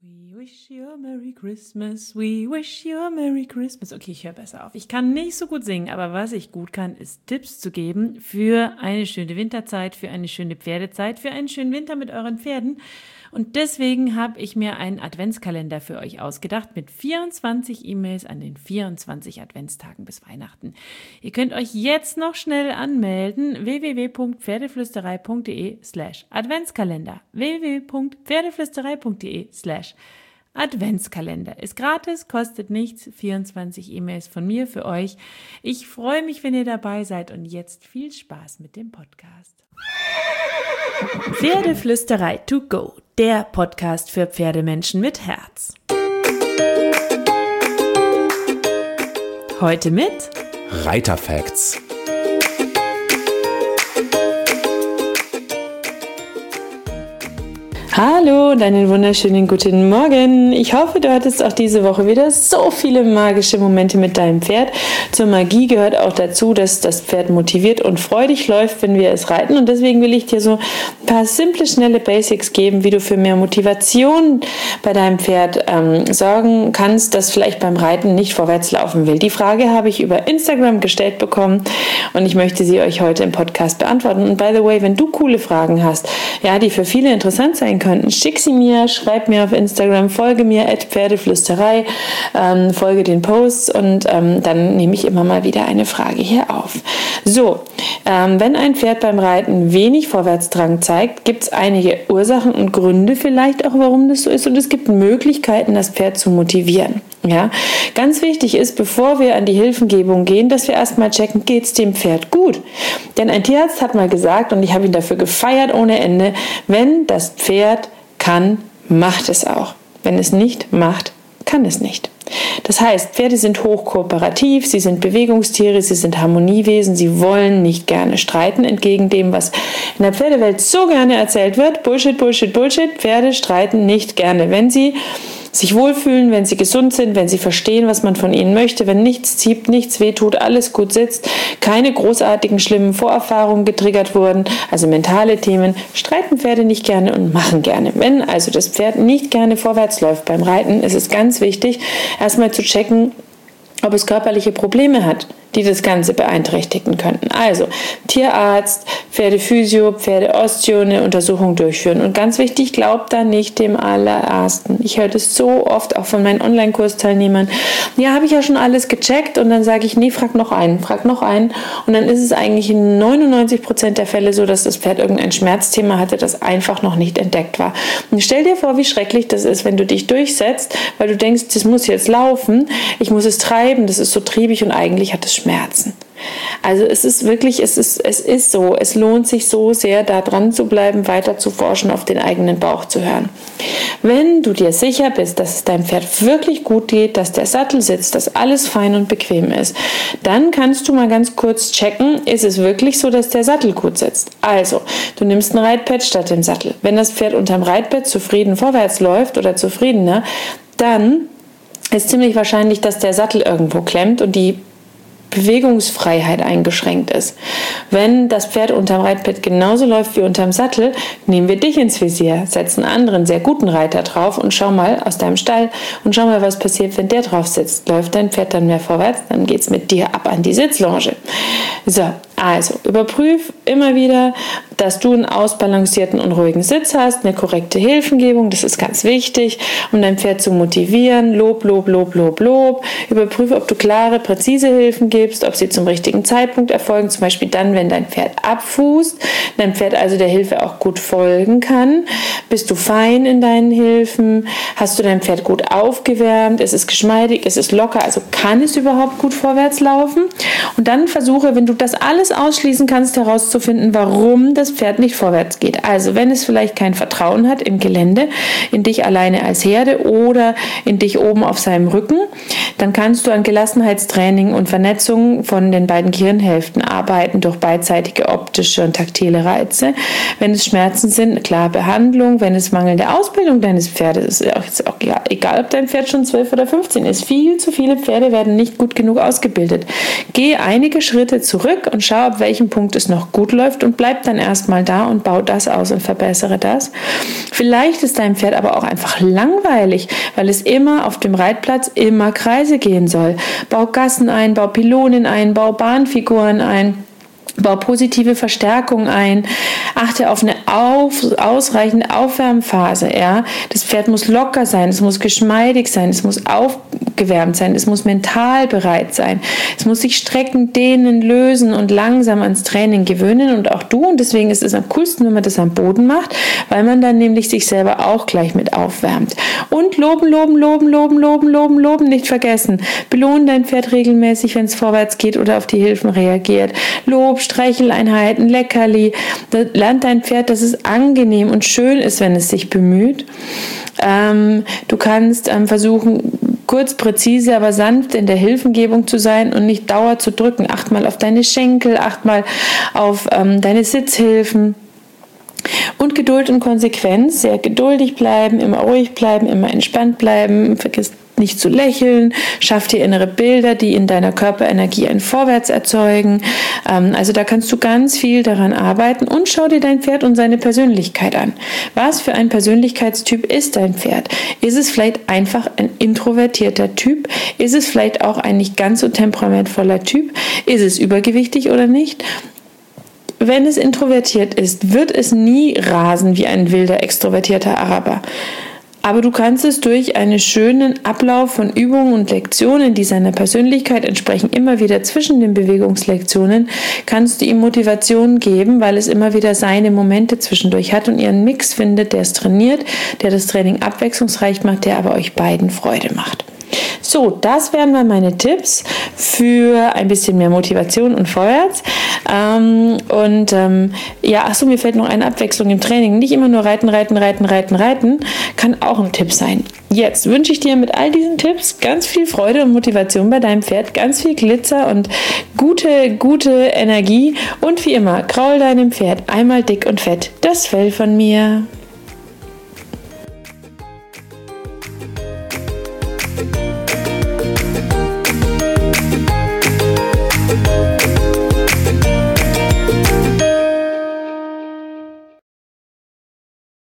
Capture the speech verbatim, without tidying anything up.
We wish you a Merry Christmas, we wish you a Merry Christmas. Okay, ich höre besser auf. Ich kann nicht so gut singen, aber was ich gut kann, ist Tipps zu geben für eine schöne Winterzeit, für eine schöne Pferdezeit, für einen schönen Winter mit euren Pferden. Und deswegen habe ich mir einen Adventskalender für euch ausgedacht mit vierundzwanzig E-Mails an den vierundzwanzig Adventstagen bis Weihnachten. Ihr könnt euch jetzt noch schnell anmelden. w w w punkt pferdeflüsterei punkt d e slash Adventskalender. w w w punkt pferdeflüsterei punkt d e slash Adventskalender. Ist gratis, kostet nichts. vierundzwanzig E-Mails von mir für euch. Ich freue mich, wenn ihr dabei seid und jetzt viel Spaß mit dem Podcast. Pferdeflüsterei to go, der Podcast für Pferdemenschen mit Herz. Heute mit Reiterfacts. Hallo und einen wunderschönen guten Morgen. Ich hoffe, du hattest auch diese Woche wieder so viele magische Momente mit deinem Pferd. Zur Magie gehört auch dazu, dass das Pferd motiviert und freudig läuft, wenn wir es reiten. Und deswegen will ich dir so ein paar simple, schnelle Basics geben, wie du für mehr Motivation bei deinem Pferd ähm, sorgen kannst, das vielleicht beim Reiten nicht vorwärts laufen will. Die Frage habe ich über Instagram gestellt bekommen und ich möchte sie euch heute im Podcast beantworten. Und by the way, wenn du coole Fragen hast, ja, die für viele interessant sein können, könnten, schick sie mir, schreib mir auf Instagram, folge mir at Pferdeflüsterei, ähm, folge den Posts und ähm, dann nehme ich immer mal wieder eine Frage hier auf. So, ähm, wenn ein Pferd beim Reiten wenig Vorwärtsdrang zeigt, gibt es einige Ursachen und Gründe vielleicht auch, warum das so ist, und es gibt Möglichkeiten, das Pferd zu motivieren. Ja, ganz wichtig ist, bevor wir an die Hilfengebung gehen, dass wir erstmal checken, geht es dem Pferd gut? Denn ein Tierarzt hat mal gesagt, und ich habe ihn dafür gefeiert ohne Ende, wenn das Pferd kann, macht es auch. Wenn es nicht macht, kann es nicht. Das heißt, Pferde sind hochkooperativ, sie sind Bewegungstiere, sie sind Harmoniewesen, sie wollen nicht gerne streiten, entgegen dem, was in der Pferdewelt so gerne erzählt wird. Bullshit, Bullshit, Bullshit. Pferde streiten nicht gerne, wenn sie sich wohlfühlen, wenn sie gesund sind, wenn sie verstehen, was man von ihnen möchte, wenn nichts zieht, nichts wehtut, alles gut sitzt, keine großartigen, schlimmen Vorerfahrungen getriggert wurden, also mentale Themen, streiten Pferde nicht gerne und machen gerne. Wenn also das Pferd nicht gerne vorwärts läuft beim Reiten, ist es ganz wichtig, erstmal zu checken, ob es körperliche Probleme hat, die das Ganze beeinträchtigen könnten. Also Tierarzt, Pferdephysio, Pferdeosteo eine Untersuchung durchführen. Und ganz wichtig, glaubt da nicht dem Allerersten. Ich höre das so oft auch von meinen Online-Kursteilnehmern. Ja, habe ich ja schon alles gecheckt, und dann sage ich, nee, frag noch einen, frag noch einen. Und dann ist es eigentlich in neunundneunzig Prozent der Fälle so, dass das Pferd irgendein Schmerzthema hatte, das einfach noch nicht entdeckt war. Und stell dir vor, wie schrecklich das ist, wenn du dich durchsetzt, weil du denkst, das muss jetzt laufen, ich muss es treiben, das ist so triebig, und eigentlich hat es Schmerzen. Also es ist wirklich, es ist, es ist so, es lohnt sich so sehr, da dran zu bleiben, weiter zu forschen, auf den eigenen Bauch zu hören. Wenn du dir sicher bist, dass es deinem Pferd wirklich gut geht, dass der Sattel sitzt, dass alles fein und bequem ist, dann kannst du mal ganz kurz checken, ist es wirklich so, dass der Sattel gut sitzt. Also, du nimmst ein Reitpad statt dem Sattel. Wenn das Pferd unterm Reitpad zufrieden vorwärts läuft oder zufriedener, dann ist ziemlich wahrscheinlich, dass der Sattel irgendwo klemmt und die Bewegungsfreiheit eingeschränkt ist. Wenn das Pferd unterm Reitpad genauso läuft wie unterm Sattel, nehmen wir dich ins Visier, setzen einen anderen, sehr guten Reiter drauf und schau mal aus deinem Stall und schau mal, was passiert, wenn der drauf sitzt. Läuft dein Pferd dann mehr vorwärts, dann geht's mit dir ab an die Sitzlounge. So, also überprüf immer wieder, dass du einen ausbalancierten und ruhigen Sitz hast, eine korrekte Hilfengebung, das ist ganz wichtig, um dein Pferd zu motivieren. Lob, Lob, Lob, Lob, Lob. Überprüfe, ob du klare, präzise Hilfen gibst, ob sie zum richtigen Zeitpunkt erfolgen, zum Beispiel dann, wenn dein Pferd abfußt, dein Pferd also der Hilfe auch gut folgen kann. Bist du fein in deinen Hilfen? Hast du dein Pferd gut aufgewärmt? Ist es geschmeidig? Ist es locker? Also kann es überhaupt gut vorwärts laufen? Und dann versuche, wenn du das alles ausschließen kannst, herauszufinden, warum das Pferd nicht vorwärts geht. Also wenn es vielleicht kein Vertrauen hat im Gelände, in dich alleine als Herde oder in dich oben auf seinem Rücken, dann kannst du an Gelassenheitstraining und Vernetzung von den beiden Gehirnhälften arbeiten durch beidseitige optische und taktile Reize. Wenn es Schmerzen sind, klar Behandlung. Wenn es mangelnde Ausbildung deines Pferdes ist, ist auch egal, egal ob dein Pferd schon zwölf oder fünfzehn ist. Viel zu viele Pferde werden nicht gut genug ausgebildet. Geh einige Schritte zurück und schau schau, ab welchem Punkt es noch gut läuft und bleib dann erstmal da und bau das aus und verbessere das. Vielleicht ist dein Pferd aber auch einfach langweilig, weil es immer auf dem Reitplatz immer Kreise gehen soll. Bau Gassen ein, bau Pylonen ein, bau Bahnfiguren ein. Bau positive Verstärkung ein, achte auf eine auf, ausreichende Aufwärmphase. Ja? Das Pferd muss locker sein, es muss geschmeidig sein, es muss aufgewärmt sein, es muss mental bereit sein, es muss sich strecken, dehnen, lösen und langsam ans Training gewöhnen und auch du. Und deswegen ist es am coolsten, wenn man das am Boden macht, weil man dann nämlich sich selber auch gleich mit aufwärmt. Und loben, loben, loben, loben, loben, loben, loben, nicht vergessen. Belohne dein Pferd regelmäßig, wenn es vorwärts geht oder auf die Hilfen reagiert. Lob, Streicheleinheiten, Leckerli. Da lernt dein Pferd, dass es angenehm und schön ist, wenn es sich bemüht. Ähm, du kannst ähm, versuchen, kurz, präzise, aber sanft in der Hilfengebung zu sein und nicht dauernd zu drücken. Acht mal auf deine Schenkel, acht mal auf ähm, deine Sitzhilfen. Und Geduld und Konsequenz, sehr geduldig bleiben, immer ruhig bleiben, immer entspannt bleiben, vergiss nicht zu lächeln, schaff dir innere Bilder, die in deiner Körperenergie ein Vorwärts erzeugen. Ähm, also da kannst du ganz viel daran arbeiten und schau dir dein Pferd und seine Persönlichkeit an. Was für ein Persönlichkeitstyp ist dein Pferd? Ist es vielleicht einfach ein introvertierter Typ? Ist es vielleicht auch ein nicht ganz so temperamentvoller Typ? Ist es übergewichtig oder nicht? Wenn es introvertiert ist, wird es nie rasen wie ein wilder, extrovertierter Araber. Aber du kannst es durch einen schönen Ablauf von Übungen und Lektionen, die seiner Persönlichkeit entsprechen, immer wieder zwischen den Bewegungslektionen, kannst du ihm Motivation geben, weil es immer wieder seine Momente zwischendurch hat und ihr einen Mix findet, der es trainiert, der das Training abwechslungsreich macht, der aber euch beiden Freude macht. So, das wären mal meine Tipps für ein bisschen mehr Motivation und vorwärts. Ähm, und ähm, ja, achso, mir fällt noch eine Abwechslung im Training. Nicht immer nur reiten, reiten, reiten, reiten, reiten. Kann auch ein Tipp sein. Jetzt wünsche ich dir mit all diesen Tipps ganz viel Freude und Motivation bei deinem Pferd, ganz viel Glitzer und gute, gute Energie. Und wie immer, kraul deinem Pferd einmal dick und fett das Fell von mir.